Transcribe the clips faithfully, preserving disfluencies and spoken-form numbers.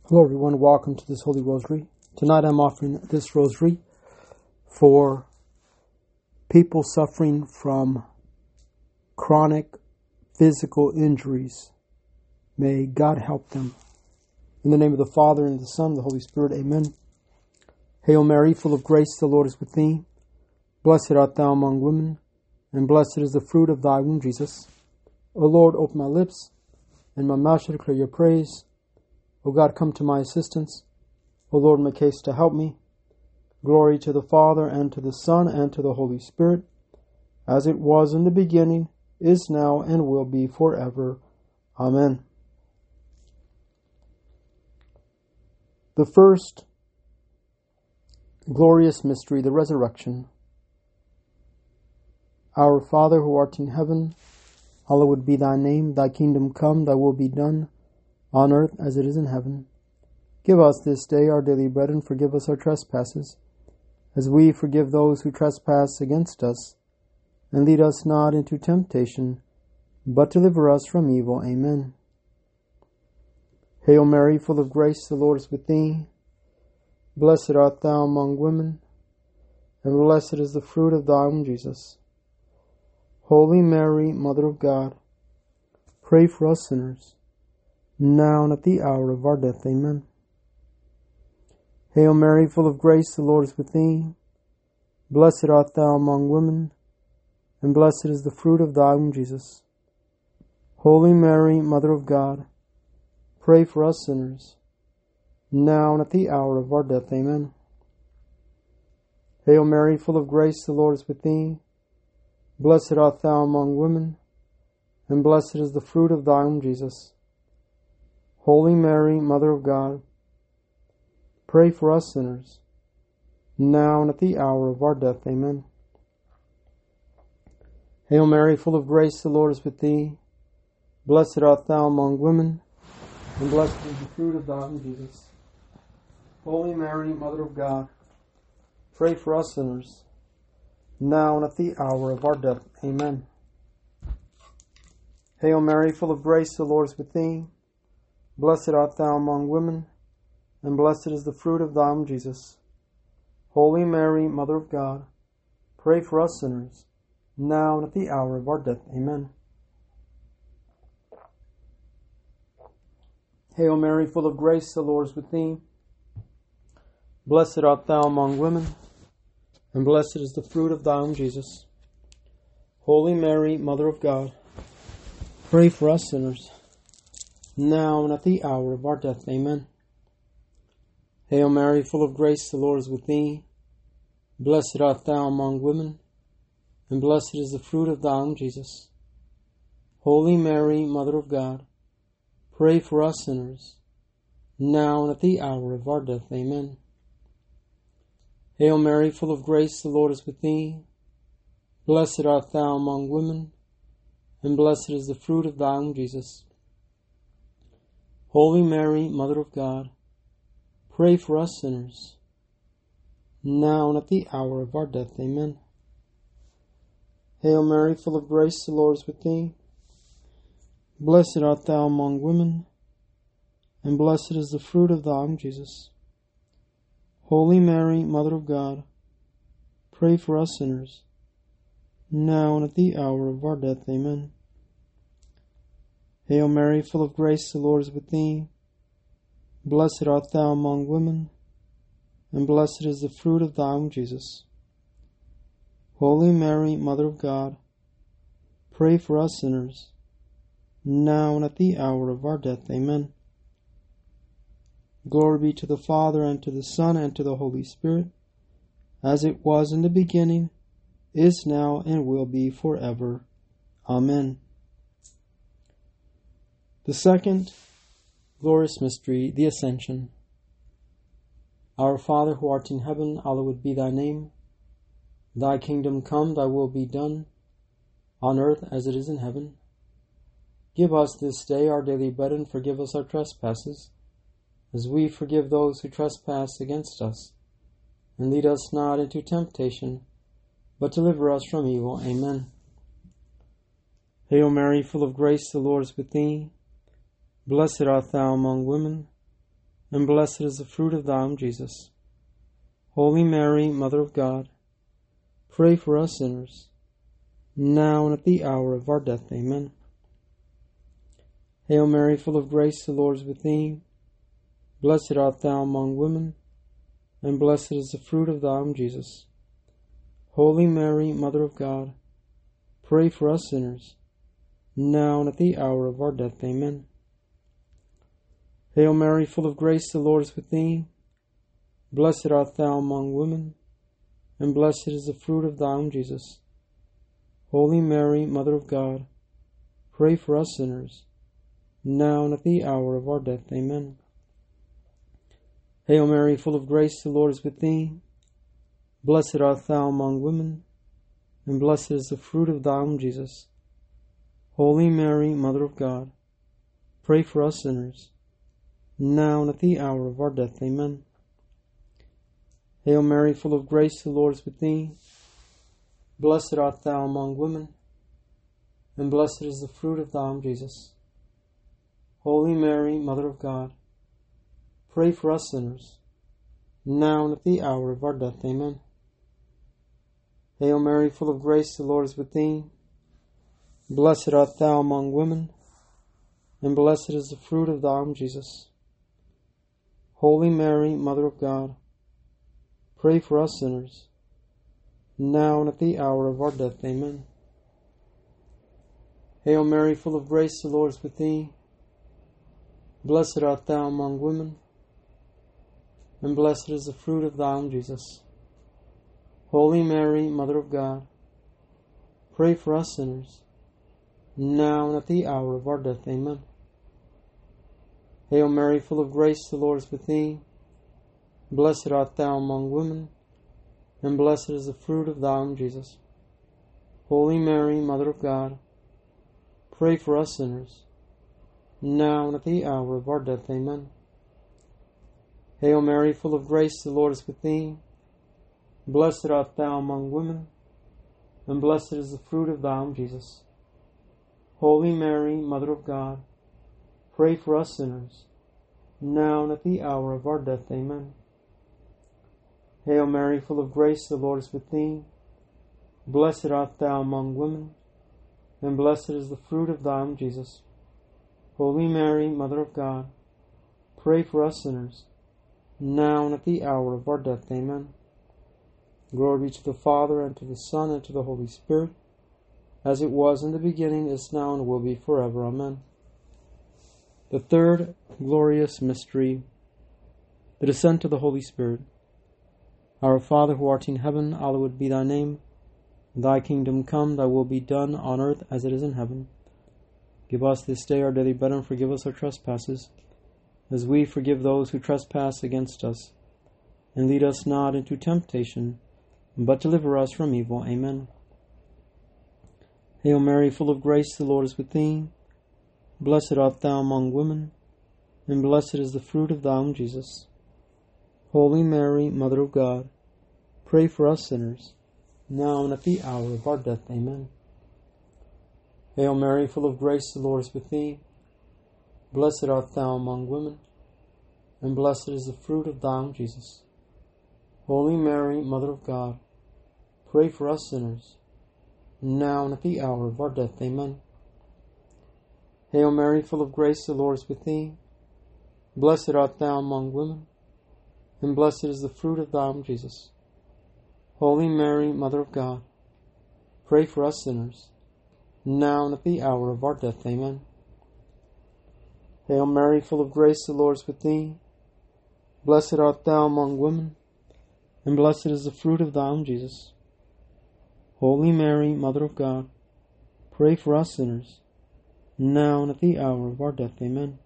Hello everyone, welcome to this Holy Rosary. Tonight I'm offering this Rosary for people suffering from chronic physical injuries. May God help them. In the name of the Father, and of the Son, and of the Holy Spirit, amen. Hail Mary, full of grace, the Lord is with thee. Blessed art thou among women, and blessed is the fruit of thy womb, Jesus. O Lord, open my lips, and my mouth shall declare your praise. O God, come to my assistance. O Lord, make haste to help me. Glory to the Father, and to the Son, and to the Holy Spirit, as it was in the beginning, is now, and will be forever. Amen. The first glorious mystery, the resurrection. Our Father, who art in heaven, hallowed be thy name. Thy kingdom come, thy will be done, on earth as it is in heaven. Give us this day our daily bread, and forgive us our trespasses, as we forgive those who trespass against us. And lead us not into temptation, but deliver us from evil. Amen. Hail Mary, full of grace, the Lord is with thee. Blessed art thou among women, and blessed is the fruit of thy womb, Jesus. Holy Mary, Mother of God, pray for us sinners, now and at the hour of our death. Amen. Hail Mary, full of grace, the Lord is with thee. Blessed art thou among women, and blessed is the fruit of thy womb, Jesus. Holy Mary, Mother of God, pray for us sinners, now and at the hour of our death. Amen. Hail Mary, full of grace, the Lord is with thee. Blessed art thou among women, and blessed is the fruit of thy womb, Jesus. Holy Mary, Mother of God, pray for us sinners, now and at the hour of our death. Amen. Hail Mary, full of grace, the Lord is with thee. Blessed art thou among women, and blessed is the fruit of thy womb, Jesus. Holy Mary, Mother of God, pray for us sinners, now and at the hour of our death. Amen. Hail Mary, full of grace, the Lord is with thee. Blessed art thou among women, and blessed is the fruit of thy womb, Jesus. Holy Mary, Mother of God, pray for us sinners, now and at the hour of our death. Amen. Hail Mary, full of grace, the Lord is with thee. Blessed art thou among women, and blessed is the fruit of thy womb, Jesus. Holy Mary, Mother of God, pray for us sinners, now and at the hour of our death. Amen. Hail Mary, full of grace, the Lord is with thee. Blessed art thou among women, and blessed is the fruit of thy womb, Jesus. Holy Mary, Mother of God, pray for us sinners, now and at the hour of our death. Amen. Hail Mary, full of grace, the Lord is with thee. Blessed art thou among women, and blessed is the fruit of thy womb, Jesus. Holy Mary, Mother of God, pray for us sinners, now and at the hour of our death. Amen. Hail Mary, full of grace, the Lord is with thee. Blessed art thou among women, and blessed is the fruit of thy womb, Jesus. Holy Mary, Mother of God, pray for us sinners, now and at the hour of our death. Amen. Hail Mary, full of grace, the Lord is with thee. Blessed art thou among women, and blessed is the fruit of thy womb, Jesus. Holy Mary, Mother of God, pray for us sinners, now and at the hour of our death. Amen. Glory be to the Father, and to the Son, and to the Holy Spirit, as it was in the beginning, is now, and will be forever. Amen. The second glorious mystery, the Ascension. Our Father, who art in heaven, hallowed be thy name. Thy kingdom come, thy will be done, on earth as it is in heaven. Give us this day our daily bread, and forgive us our trespasses, as we forgive those who trespass against us. And lead us not into temptation, but deliver us from evil. Amen. Hail Mary, full of grace, the Lord is with thee. Blessed art thou among women, and blessed is the fruit of thy womb, Jesus. Holy Mary, Mother of God, pray for us sinners, now and at the hour of our death. Amen. Hail Mary, full of grace, the Lord is with thee. Blessed art thou among women, and blessed is the fruit of thy womb, Jesus. Holy Mary, Mother of God, pray for us sinners, now and at the hour of our death. Amen. Hail Mary, full of grace, the Lord is with thee. Blessed art thou among women, and blessed is the fruit of thy womb, Jesus. Holy Mary, Mother of God, pray for us sinners, now and at the hour of our death. Amen. Hail Mary, full of grace, the Lord is with thee. Blessed art thou among women, and blessed is the fruit of thy womb, Jesus. Holy Mary, Mother of God, pray for us sinners, now and at the hour of our death. Amen. Hail Mary, full of grace, the Lord is with thee. Blessed art thou among women, and blessed is the fruit of thy womb, Jesus. Holy Mary, Mother of God, pray for us sinners, now and at the hour of our death. Amen. Hail Mary, full of grace, the Lord is with thee. Blessed art thou among women, and blessed is the fruit of thy womb, Jesus. Holy Mary, Mother of God, pray for us sinners, now and at the hour of our death. Amen. Hail Mary, full of grace, the Lord is with thee. Blessed art thou among women, and blessed is the fruit of thy womb, Jesus. Holy Mary, Mother of God, pray for us sinners, now and at the hour of our death. Amen. Hail Mary, full of grace, the Lord is with thee. Blessed art thou among women, and blessed is the fruit of thy womb, Jesus. Holy Mary, Mother of God, pray for us sinners, now and at the hour of our death. Amen. Hail Mary, full of grace, the Lord is with thee. Blessed art thou among women, and blessed is the fruit of thy womb, Jesus. Holy Mary, Mother of God, pray for us sinners, now and at the hour of our death. Amen. Hail Mary, full of grace, the Lord is with thee. Blessed art thou among women, and blessed is the fruit of thy womb, Jesus. Holy Mary, Mother of God, pray for us sinners, now and at the hour of our death. Amen. Glory be to the Father, and to the Son, and to the Holy Spirit, as it was in the beginning, is now, and will be forever. Amen. The third glorious mystery, the descent of the Holy Spirit. Our Father, who art in heaven, hallowed be thy name. Thy kingdom come, thy will be done, on earth as it is in heaven. Give us this day our daily bread, and forgive us our trespasses, as we forgive those who trespass against us. And lead us not into temptation, but deliver us from evil. Amen. Hail Mary, full of grace, the Lord is with thee. Blessed art thou among women, and blessed is the fruit of thy womb, Jesus. Holy Mary, Mother of God, pray for us sinners, now and at the hour of our death. Amen. Hail Mary, full of grace, the Lord is with thee. Blessed art thou among women, and blessed is the fruit of thy womb, Jesus. Holy Mary, Mother of God, pray for us sinners, now and at the hour of our death. Amen. Hail Mary, full of grace, the Lord is with thee. Blessed art thou among women, and blessed is the fruit of thy womb, Jesus. Holy Mary, Mother of God, pray for us sinners, now and at the hour of our death. Amen. Hail Mary, full of grace, the Lord is with thee. Blessed art thou among women, and blessed is the fruit of thy womb, Jesus. Holy Mary, Mother of God, pray for us sinners, now and at the hour of our death. Amen.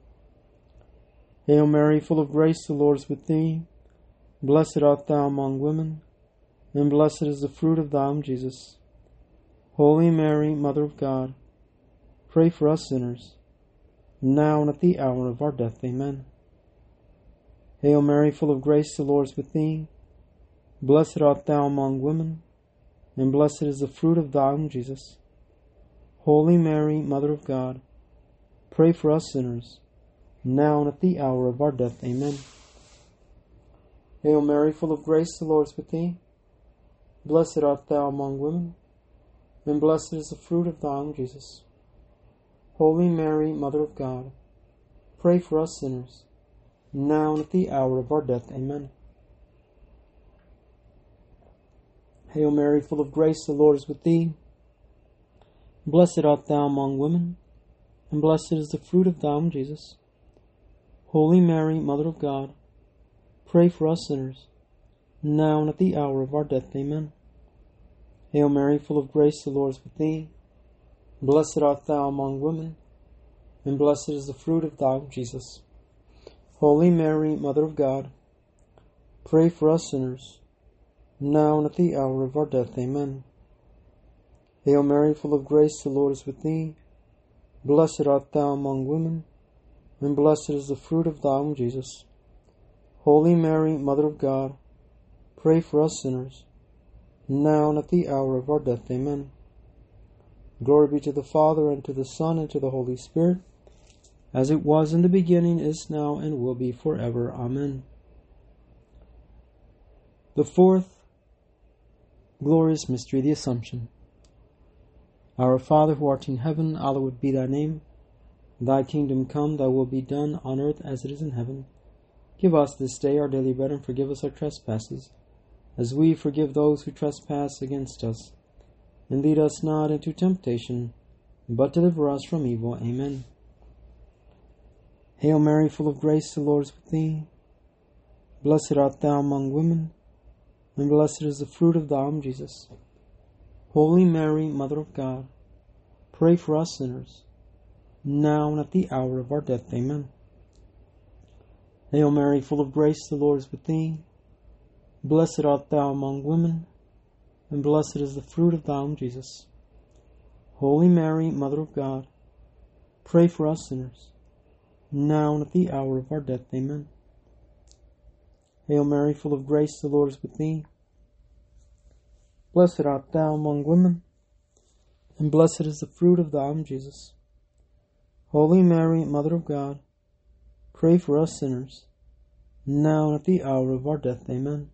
Hail Mary, full of grace, the Lord is with thee. Blessed art thou among women, and blessed is the fruit of thy womb, Jesus. Holy Mary, Mother of God, pray for us sinners, now and at the hour of our death. Amen. Hail Mary, full of grace, the Lord is with thee. Blessed art thou among women, and blessed is the fruit of thy womb, Jesus. Holy Mary, Mother of God, pray for us sinners, now and at the hour of our death. Amen. Hail Mary, full of grace, the Lord is with thee. Blessed art thou among women, and blessed is the fruit of thy womb, Jesus. Holy Mary, Mother of God, pray for us sinners, now and at the hour of our death. Amen. Hail Mary, full of grace, the Lord is with thee. Blessed art thou among women, and blessed is the fruit of thy womb, Jesus. Holy Mary, Mother of God, pray for us sinners, now and at the hour of our death. Amen. Hail Mary, full of grace, the Lord is with thee. Blessed art thou among women, and blessed is the fruit of thy womb, Jesus. Holy Mary, Mother of God, pray for us sinners, now and at the hour of our death. Amen. Hail Mary, full of grace, the Lord is with thee. Blessed art thou among women, and blessed is the fruit of thy womb, Jesus. Holy Mary, Mother of God, pray for us sinners, now and at the hour of our death. Amen. Glory be to the Father, and to the Son, and to the Holy Spirit, as it was in the beginning, is now, and will be forever. Amen. The fourth glorious mystery, the Assumption. Our Father, who art in heaven, hallowed be thy name. Thy kingdom come, thy will be done, on earth as it is in heaven. Give us this day our daily bread, and forgive us our trespasses, as we forgive those who trespass against us. And lead us not into temptation, but deliver us from evil. Amen. Hail Mary, full of grace, the Lord is with thee. Blessed art thou among women, and blessed is the fruit of thy womb, Jesus. Holy Mary, Mother of God, pray for us sinners, now and at the hour of our death. Amen. Hail Mary, full of grace, the Lord is with thee. Blessed art thou among women, and blessed is the fruit of thy womb, Jesus. Holy Mary, Mother of God, pray for us sinners, now and at the hour of our death. Amen. Hail Mary, full of grace, the Lord is with thee. Blessed art thou among women, and blessed is the fruit of thy womb, Jesus. Holy Mary, Mother of God, pray for us sinners, now and at the hour of our death. Amen.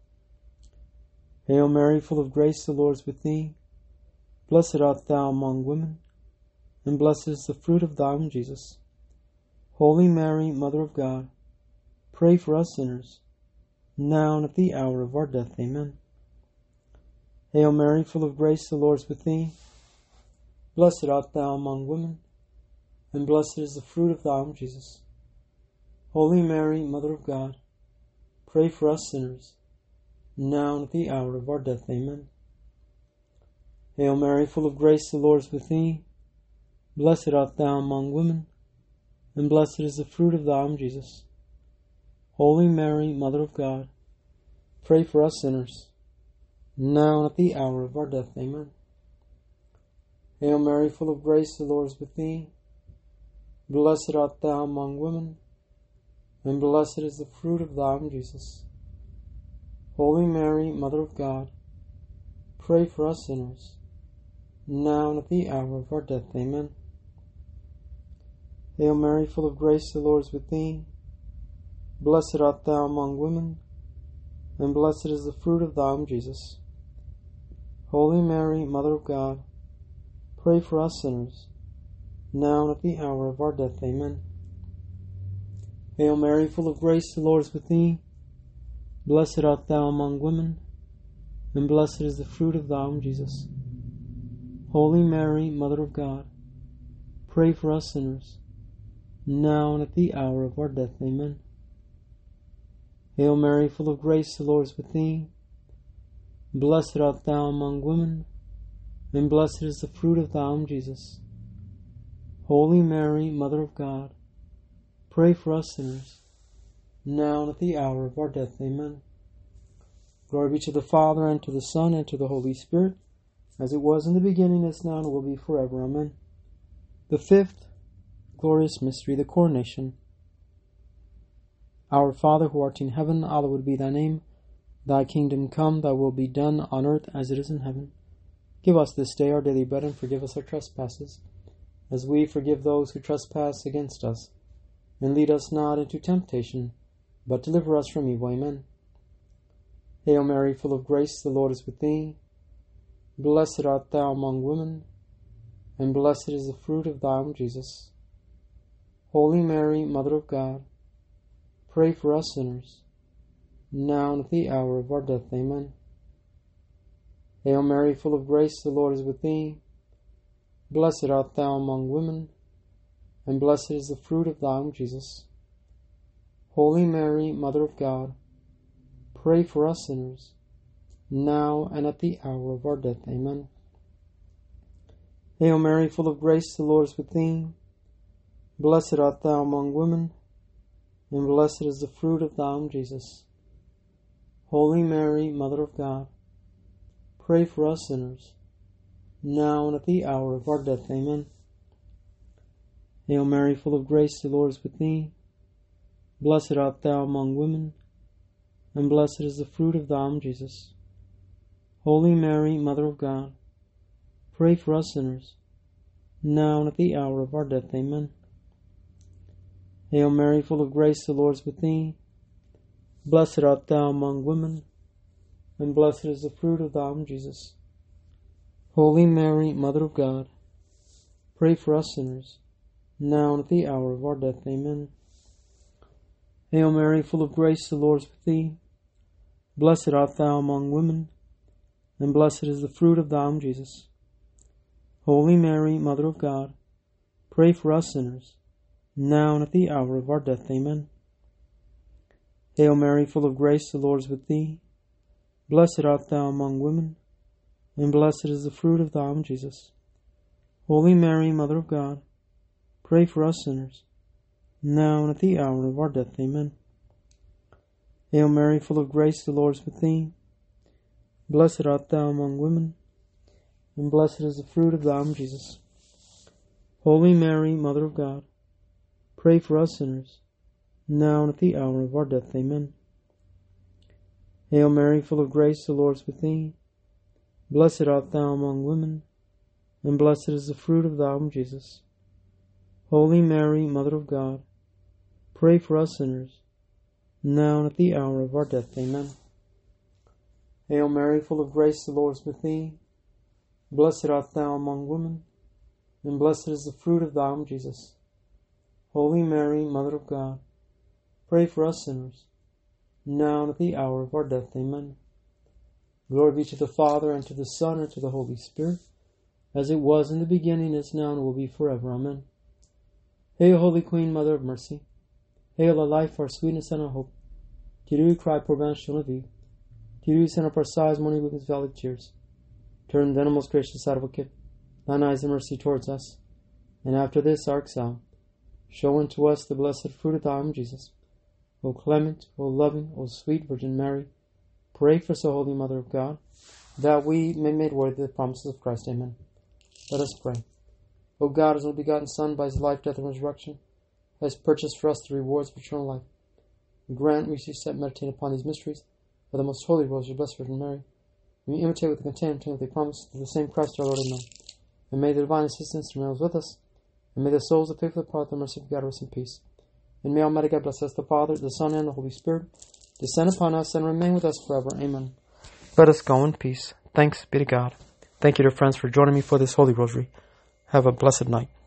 Hail Mary, full of grace, the Lord is with thee. Blessed art thou among women, and blessed is the fruit of thy womb, Jesus. Holy Mary, Mother of God, pray for us sinners, now and at the hour of our death. Amen. Hail Mary, full of grace, the Lord is with thee. Blessed art thou among women, and blessed is the fruit of thy womb, Jesus. Holy Mary, Mother of God, pray for us sinners, now and at the hour of our death. Amen. Hail Mary, full of grace, the Lord is with thee. Blessed art thou among women, and blessed is the fruit of thy womb, Jesus. Holy Mary, Mother of God, pray for us sinners, now and at the hour of our death. Amen. Hail Mary, full of grace, the Lord is with thee. Blessed art thou among women, and blessed is the fruit of thy womb, Jesus. Holy Mary, Mother of God, pray for us sinners, now and at the hour of our death. Amen. Hail Mary, full of grace, the Lord is with thee. Blessed art thou among women, and blessed is the fruit of thy womb, Jesus. Holy Mary, Mother of God, pray for us sinners, now and at the hour of our death. Amen. Hail Mary, full of grace, the Lord is with thee. Blessed art thou among women, and blessed is the fruit of thy womb, Jesus. Holy Mary, Mother of God, pray for us sinners, now and at the hour of our death. Amen. Hail Mary, full of grace, the Lord is with thee. Blessed art thou among women, and blessed is the fruit of thy womb, Jesus. Holy Mary, Mother of God, pray for us sinners, now and at the hour of our death. Amen. Glory be to the Father, and to the Son, and to the Holy Spirit, as it was in the beginning, is now, and will be forever. Amen. The fifth glorious mystery, the Coronation. Our Father, who art in heaven, hallowed be thy name. Thy kingdom come, thy will be done, on earth as it is in heaven. Give us this day our daily bread, and forgive us our trespasses, as we forgive those who trespass against us. and lead us not into temptation, but deliver us from evil. Amen. Hail Mary, full of grace, the Lord is with thee. Blessed art thou among women, and blessed is the fruit of thy womb, Jesus. Holy Mary, Mother of God, pray for us sinners, now and at the hour of our death. Amen. Hail Mary, full of grace, the Lord is with thee. Blessed art thou among women, and blessed is the fruit of thy womb, Jesus. Holy Mary, Mother of God, pray for us sinners, now and at the hour of our death. Amen. Hail Mary, full of grace, the Lord is with thee. Blessed art thou among women, and blessed is the fruit of thy womb, Jesus. Holy Mary, Mother of God, pray for us sinners, now and at the hour of our death. Amen. Hail Mary, full of grace, the Lord is with thee. Blessed art thou among women, and blessed is the fruit of thy womb, Jesus. Holy Mary, Mother of God, pray for us sinners, now and at the hour of our death. Amen. Hail Mary, full of grace, the Lord is with thee. Blessed art thou among women, and blessed is the fruit of thy womb, Jesus. Holy Mary, Mother of God, pray for us sinners, now and at the hour of our death. Amen. Hail Mary, full of grace, the Lord is with thee. Blessed art thou among women, and blessed is the fruit of thy womb, Jesus. Holy Mary, Mother of God, pray for us sinners, now and at the hour of our death. Amen. Hail Mary, full of grace, the Lord is with thee. Blessed art thou among women, and blessed is the fruit of thy womb, Jesus. Holy Mary, Mother of God, pray for us sinners, now and at the hour of our death. Amen. Hail Mary, full of grace, the Lord is with thee. Blessed art thou among women, and blessed is the fruit of thy womb, Jesus. Holy Mary, Mother of God, pray for us sinners, now and at the hour of our death. Amen. Hail Mary, full of grace, the Lord is with thee. Blessed art thou among women, and blessed is the fruit of thy womb, Jesus. Holy Mary, Mother of God, pray for us sinners, now and at the hour of our death. Amen. Hail Mary, full of grace, the Lord is with thee. Blessed art thou among women, and blessed is the fruit of thy womb, Jesus. Holy Mary, Mother of God, pray for us sinners, now and at the hour of our death. Amen. Glory be to the Father, and to the Son, and to the Holy Spirit, as it was in the beginning, is now, and will be forever. Amen. Hail, Holy Queen, Mother of Mercy. Hail, our life, our sweetness, and our hope. To you we cry, poor banished children of Eve. To you we send up our sighs, mourning weeping, valley of tears. Turn then, O most gracious Advocate, thine eyes of mercy towards us, and after this our exile, show unto us the blessed fruit of thy womb, Jesus. O clement, O loving, O sweet Virgin Mary, pray for us, O Holy Mother of God, that we may be made worthy of the promises of Christ. Amen. Let us pray. O God, his only begotten Son, by his life, death, and resurrection, has purchased for us the rewards of eternal life. Grant we cease to meditate upon these mysteries of the most holy Rosary, Blessed Virgin Mary. We imitate with the contempt and with the promise of the same Christ our Lord. Amen. And may the divine assistance remain with us, and may the souls of faithful depart the mercy of God rest in peace. And may Almighty God bless us, the Father, the Son, and the Holy Spirit, descend upon us and remain with us forever. Amen. Let us go in peace. Thanks be to God. Thank you, dear friends, for joining me for this Holy Rosary. Have a blessed night.